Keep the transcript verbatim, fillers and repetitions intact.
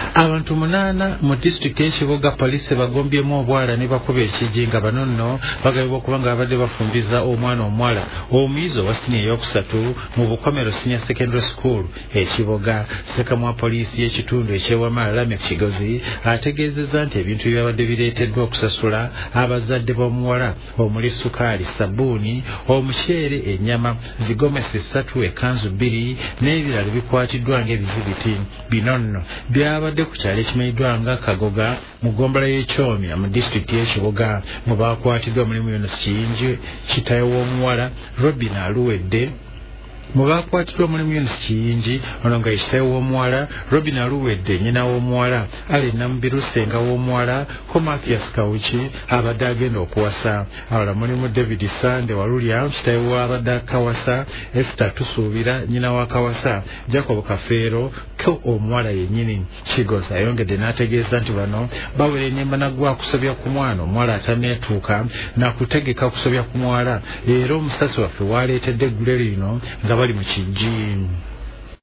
abantu munana mu district y'Ekiboga police bagombyemu obwala ne bakuba ekijji nga bano nno bagabibwa okuba nga babadde bafumbiza omwana omuwala omuyizi owa siniya eyokusatu mu Bukomero Senior Secondary School Ekiboga. Ssekamwa poliisi y'ekitundu eky'Ewamala Lamek Kigozi ategeezezza nti ebintu byabadde bireeteddwa okusasula abazadde b'omuwala omuli sukaali, sabbuuni, omuceere, ennyama, zigomesi ssatu, ekanzu bbiri n'ebirala bikwatiddwa ng'ebizibiti. Bino nno byabadde ku kyalo ekimanyiddwa nga Kagoga mu ggombolola y'Ekyomya mu disitulikiti y'Ekiboga. Mu baakwatiddwa mulimu Yunus Kiyingi kitaawe w'omuwala, Robin Aluwedde. Mu baakwatiddwa mulimu Yunus Kiyingi ono nga kitaawe w'omuwala, Robin Aluwedde nnyina w'omuwala, Ali Namubiru ssenga w'omuwala, ko Mathias Kawuki abadde agenda okuwasa. Abalala mulimu David Sande Walulya kitaawe w'abadde akawasa, Esther Tusuubira nnyina wa Kawasa, Jacob Kafeero ko omuwala yennyini. Kigozi ayongedde n'ategeeza nti bano bawera ennyimba naggwa kusobya ku mwana omuwala ataneetuuka na kutegeka kusobya ku muwala era omusasi waffe waleetedde eggule lino nga bali mu kijji.